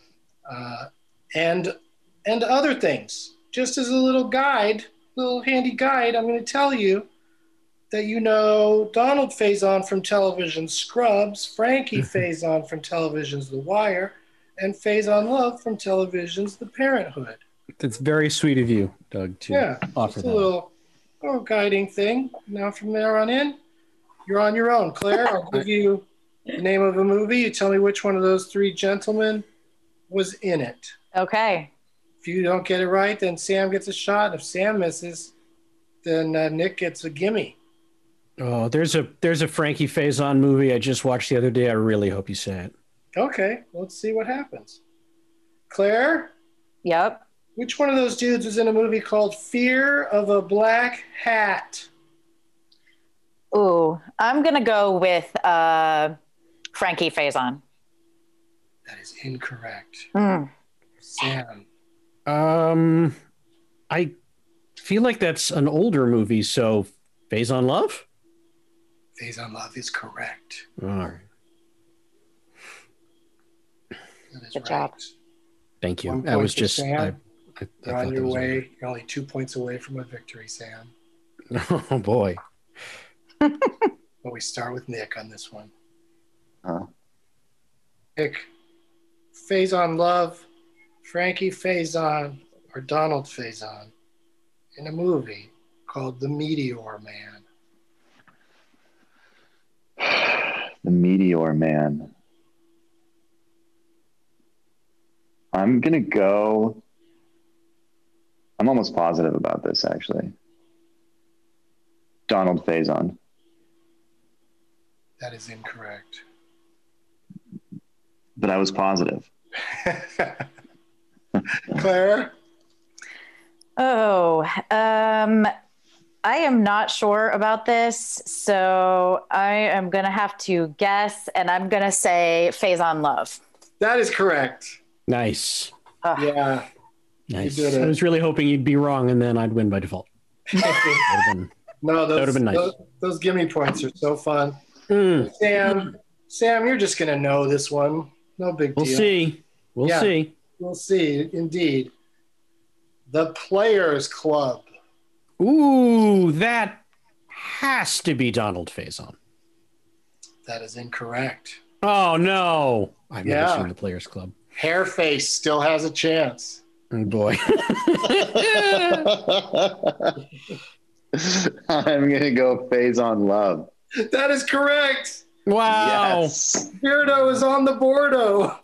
and other things. Just as a little handy guide, I'm going to tell you that Donald Faison from television's Scrubs, Frankie Faison from television's The Wire, and Faison Love from television's The Parenthood. That's very sweet of you, Doug, to offer it's that. A little guiding thing. Now from there on in, you're on your own. Claire, I'll give you the name of a movie. You tell me which one of those 3 gentlemen was in it. Okay. If you don't get it right, then Sam gets a shot. And if Sam misses, then Nick gets a gimme. Oh, there's a Frankie Faison movie I just watched the other day. I really hope you say it. Okay, let's see what happens. Claire? Yep. Which one of those dudes was in a movie called Fear of a Black Hat? Ooh, I'm going to go with Frankie Faison. That is incorrect. Sam. I feel like that's an older movie, so Faison Love? Faison Love is correct. All right. Good job. Thank you. 1 That was point for just... Sam. I You're on thought your that was way. You're only 2 points away from a victory, Sam. Oh, boy. But we start with Nick on this one. Nick, Faison Love, Frankie Faison, or Donald Faison in a movie called The Meteor Man. The Meteor Man. I'm going to go... I'm almost positive about this, actually. Donald Faison. That is incorrect. But I was positive. Claire? Oh, I am not sure about this, so I am going to have to guess, and I'm going to say Faison Love. That is correct. Nice. Yeah. Nice. You did it. I was really hoping you'd be wrong, and then I'd win by default. No, that would have been nice. Those gimme points are so fun. Sam, you're just going to know this one. No big deal. We'll see. We'll see, indeed. The Players Club. Ooh, that has to be Donald Faison. That is incorrect. Oh, no. I've never seen The Players Club. Hairface still has a chance. Oh, boy. I'm going to go Faison Love. That is correct. Wow. Yes. Beardo is on the boardo.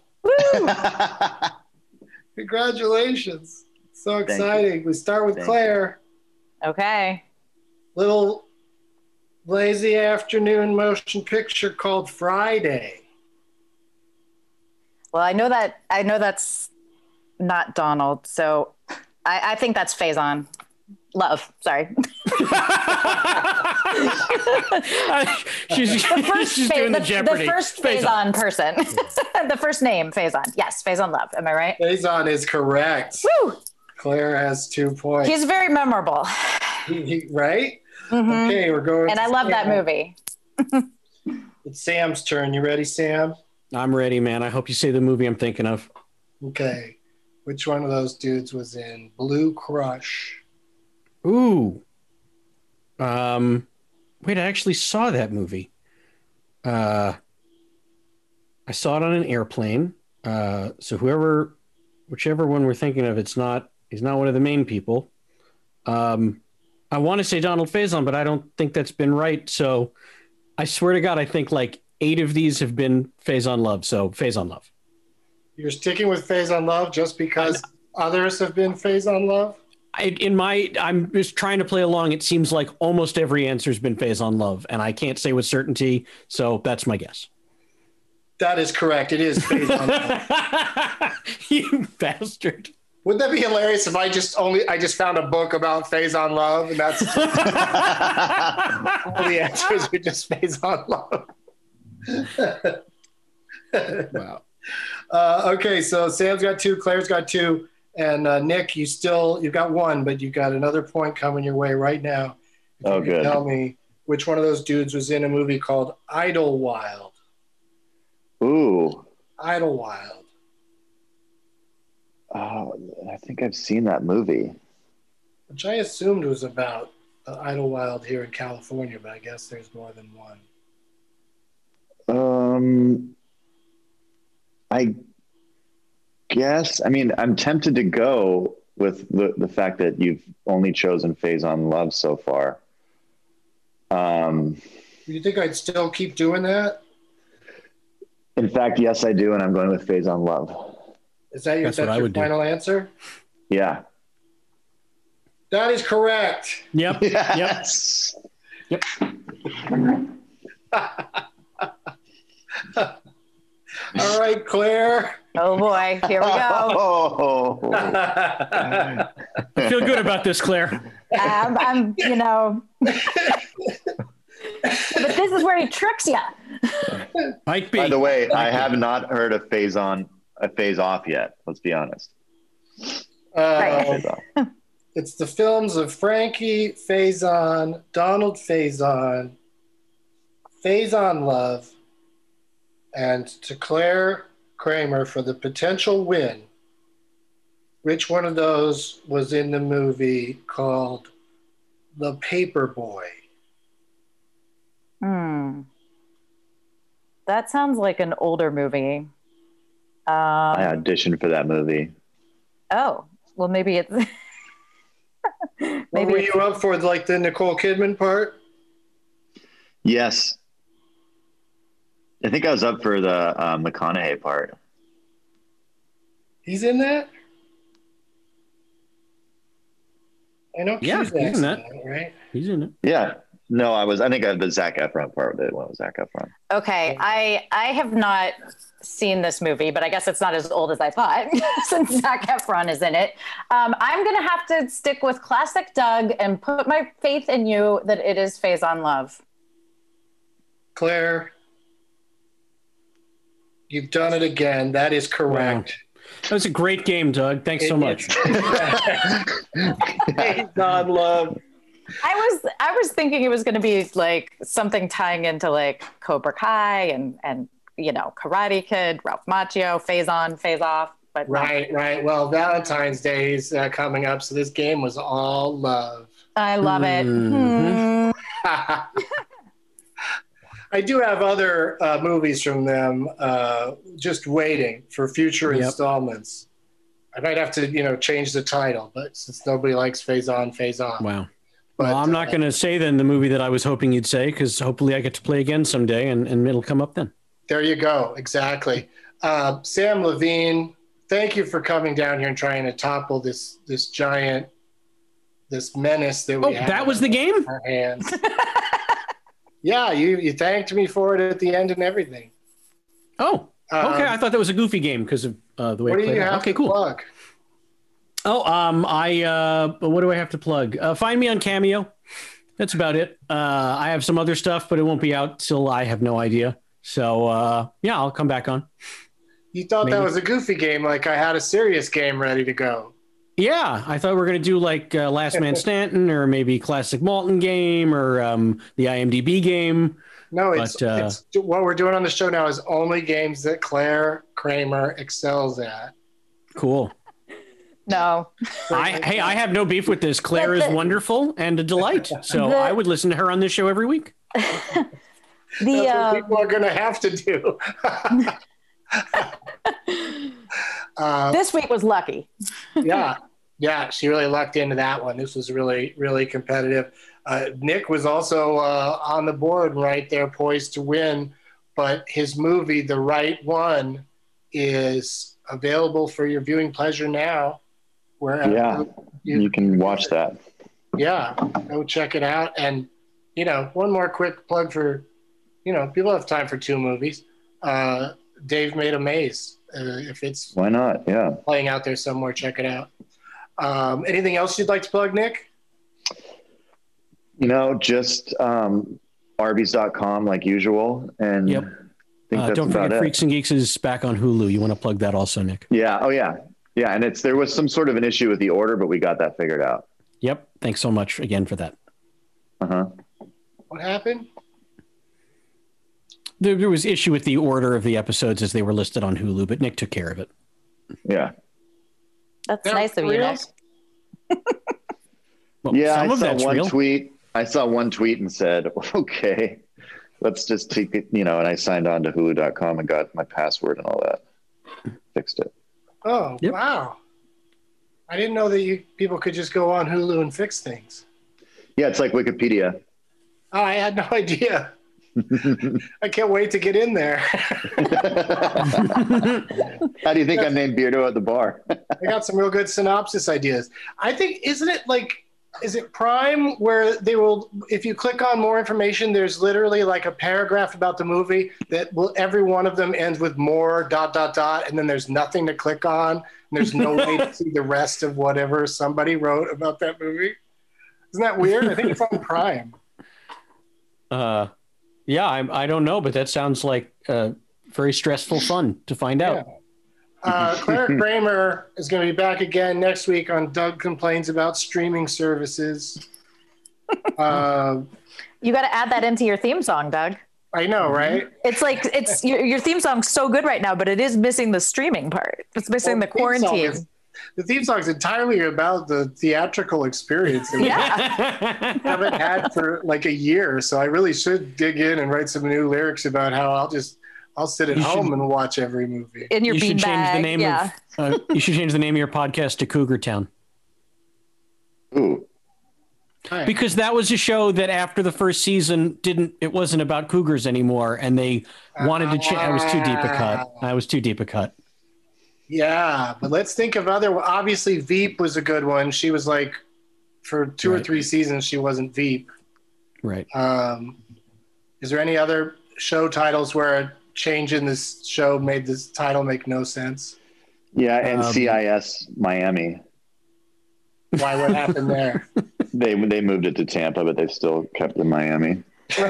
Congratulations. So exciting. We start with Claire. Okay. Little lazy afternoon motion picture called Friday. Well, I know that's not Donald, so I think that's Faison Love. Sorry. she's doing the Jeopardy. The first Faison person. The first name, Faison. Yes, Faison Love. Am I right? Faison is correct. Woo! Claire has 2 points. He's very memorable. Right? Okay, we're going. And I love that movie. It's Sam's turn. You ready, Sam? I'm ready, man. I hope you say the movie I'm thinking of. Okay. Which one of those dudes was in Blue Crush? Ooh. Wait, I actually saw that movie. I saw it on an airplane. So whichever one we're thinking of, he's not one of the main people. I want to say Donald Faison, but I don't think that's been right. So I swear to God, I think like 8 of these have been Faison Love. So Faison Love. You're sticking with Faison Love just because others have been Faison Love? I'm just trying to play along. It seems like almost every answer has been Faison Love, and I can't say with certainty. So that's my guess. That is correct. It is Faison Love. You bastard. Wouldn't that be hilarious if I just found a book about Faison Love and that's all the answers are just Faison Love? Wow. Okay, so Sam's got 2, Claire's got 2, and Nick, you've got 1, but you've got another point coming your way right now. If you can tell me which one of those dudes was in a movie called Idlewild. Ooh. Idlewild. Oh, I think I've seen that movie. Which I assumed was about Idlewild here in California, but I guess there's more than one. I guess. I mean, I'm tempted to go with the fact that you've only chosen Faison Love so far. Do you think I'd still keep doing that? In fact, yes, I do, and I'm going with Faison Love. Is that your final answer? Yeah. That is correct. Yep. Yes. Yep. All right, Claire. Oh boy, here we go. I feel good about this, Claire. I'm but this is where he tricks you. Might be. By the way, I have not heard of Phase Off yet. Let's be honest. It's the films of Frankie Faison, Donald Faison, Faison Love, and to Claire Kramer for the potential win. Which one of those was in the movie called The Paperboy? That sounds like an older movie. I auditioned for that movie. Oh, well, maybe it's. What were you up for, like the Nicole Kidman part? Yes. I think I was up for the McConaughey part. He's in that? I know Cusack's in that, right? He's in it. Yeah. No, I think I had the Zac Efron part with it when it was Zac Efron. Okay, I have not seen this movie, but I guess it's not as old as I thought since Zac Efron is in it. I'm going to have to stick with classic Doug and put my faith in you that it is Faison Love. Claire, you've done it again. That is correct. Wow. That was a great game, Doug. Thanks so much. Faison Love. I was thinking it was going to be like something tying into like Cobra Kai and Karate Kid, Ralph Macchio, Phase Off. But right. Well, Valentine's Day is coming up, so this game was all love. I love it. I do have other movies from them just waiting for future installments. I might have to, change the title, but since nobody likes Phase Off. Wow. Well, I'm not going to say then the movie that I was hoping you'd say, because hopefully I get to play again someday and it'll come up then. There you go. Exactly. Sam Levine, thank you for coming down here and trying to topple this giant, this menace that we have. That was the game? Our hands. Yeah, you thanked me for it at the end and everything. Oh, okay. I thought that was a goofy game because of the way it played. What do you have okay, to cool. plug? Oh, what do I have to plug? Find me on Cameo. That's about it. I have some other stuff, but it won't be out till I have no idea. So, I'll come back on. You thought that was a goofy game, like I had a serious game ready to go. Yeah, I thought we were going to do like Last Man Stanton or maybe Classic Malton game or the IMDb game. No, it's what we're doing on the show now is only games that Claire Kramer excels at. Cool. No. I have no beef with this. Claire is wonderful and a delight. So I would listen to her on this show every week. That's what people are going to have to do. This week was lucky. Yeah, she really lucked into that one. This was really, really competitive. Nick was also on the board right there, poised to win. But his movie, The Right One, is available for your viewing pleasure now. Wherever you can watch that. Yeah, go check it out. And, one more quick plug for, people have time for 2 movies. Dave Made a Maze. If it's why not? Yeah, playing out there somewhere, check it out. Anything else you'd like to plug, Nick? Just Arby's.com like usual. And yep. Don't forget Freaks and Geeks is back on Hulu. You want to plug that also, Nick? Yeah. Oh, yeah. Yeah. And there was some sort of an issue with the order, but we got that figured out. Yep. Thanks so much again for that. What happened? There was issue with the order of the episodes as they were listed on Hulu, but Nick took care of it. Yeah. That's nice of you, Nick. Well, yeah, I saw one tweet. I saw one tweet and said, okay, let's just take it, and I signed on to Hulu.com and got my password and all that. Fixed it. Oh, yep. Wow. I didn't know that people could just go on Hulu and fix things. Yeah, it's like Wikipedia. Oh, I had no idea. I can't wait to get in there. How do you think I named Beardo at the bar? I got some real good synopsis ideas. I think, is it Prime where they will, if you click on more information, there's literally like a paragraph about the movie that every one of them ends with more ... and then there's nothing to click on. And there's no way to see the rest of whatever somebody wrote about that movie. Isn't that weird? I think it's on Prime. Yeah, I don't know, but that sounds like very stressful fun to find out. Claire Kramer is going to be back again next week on Doug Complains About Streaming Services. You got to add that into your theme song, Doug. I know, right? It's like your theme song's so good right now, but it is missing the streaming part. It's missing the quarantine. The theme song is entirely about the theatrical experience that we haven't had for like a year. So I really should dig in and write some new lyrics about how I'll sit at home and watch every movie. In your beanbag. Change the name of, you should change the name of your podcast to Cougar Town. Ooh. Because that was a show that after the first season it wasn't about cougars anymore, and they wanted to change. I was too deep a cut. Yeah, but let's think of obviously Veep was a good one. She was like, for 2 or 3 seasons, she wasn't Veep. Right. Is there any other show titles where a change in this show made this title make no sense? Yeah, NCIS Miami. Why? What happened there? They moved it to Tampa, but they still kept it in Miami.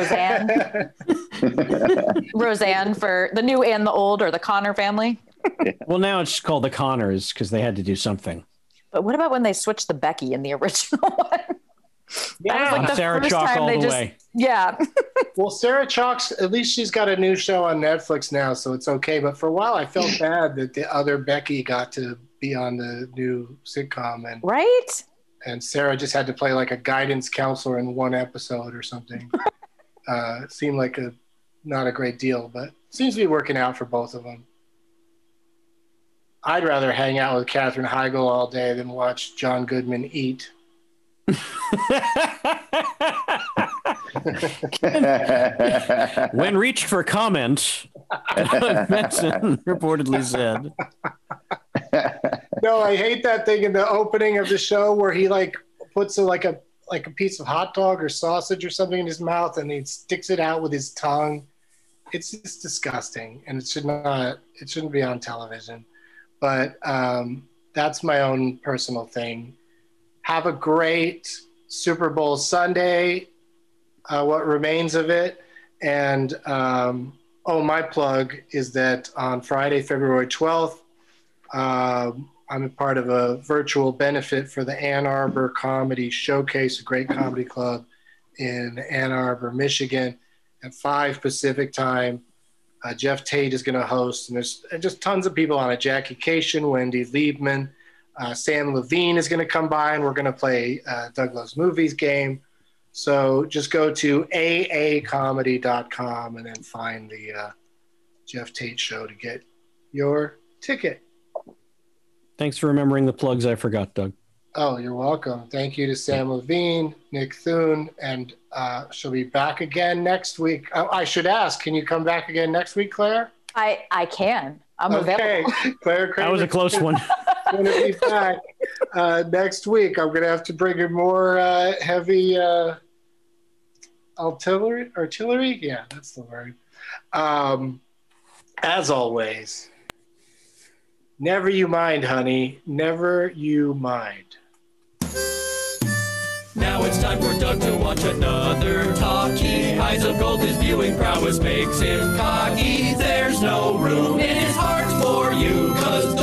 Roseanne for the new and the old, or the Connor family. Yeah. Well, now it's called the Connors because they had to do something. But what about when they switched the Becky in the original one? Yeah, like Sarah Chalk all the way. Yeah. Well, Sarah Chalk's, at least she's got a new show on Netflix now, so it's okay. But for a while, I felt bad that the other Becky got to be on the new sitcom, and right. And Sarah just had to play like a guidance counselor in one episode or something. It seemed like not a great deal, but seems to be working out for both of them. I'd rather hang out with Katherine Heigl all day than watch John Goodman eat. When reached for comment, Benson reportedly said. No, I hate that thing in the opening of the show where he like puts a piece of hot dog or sausage or something in his mouth and he sticks it out with his tongue. It's just disgusting, and it shouldn't be on television. But that's my own personal thing. Have a great Super Bowl Sunday, what remains of it. And, my plug is that on Friday, February 12th, I'm a part of a virtual benefit for the Ann Arbor Comedy Showcase, a great comedy club in Ann Arbor, Michigan, at 5 Pacific time. Jeff Tate is going to host, and there's just tons of people on it. Jackie Cation, Wendy Liebman, Sam Levine is going to come by, and we're going to play Doug Loves Movies game. So just go to aacomedy.com and then find the Jeff Tate show to get your ticket. Thanks for remembering the plugs I forgot, Doug. Oh, you're welcome. Thank you to Sam Levine, Nick Thune, and she'll be back again next week. I should ask, can you come back again next week, Claire? I can. I'm available. Claire, that was a close one. Going to be back next week. I'm going to have to bring in more heavy artillery. Yeah, that's the word. As always, never you mind, honey. Never you mind. Now it's time for Doug to watch another talkie. Eyes of gold, his viewing prowess makes him cocky. There's no room in his heart for you, 'cause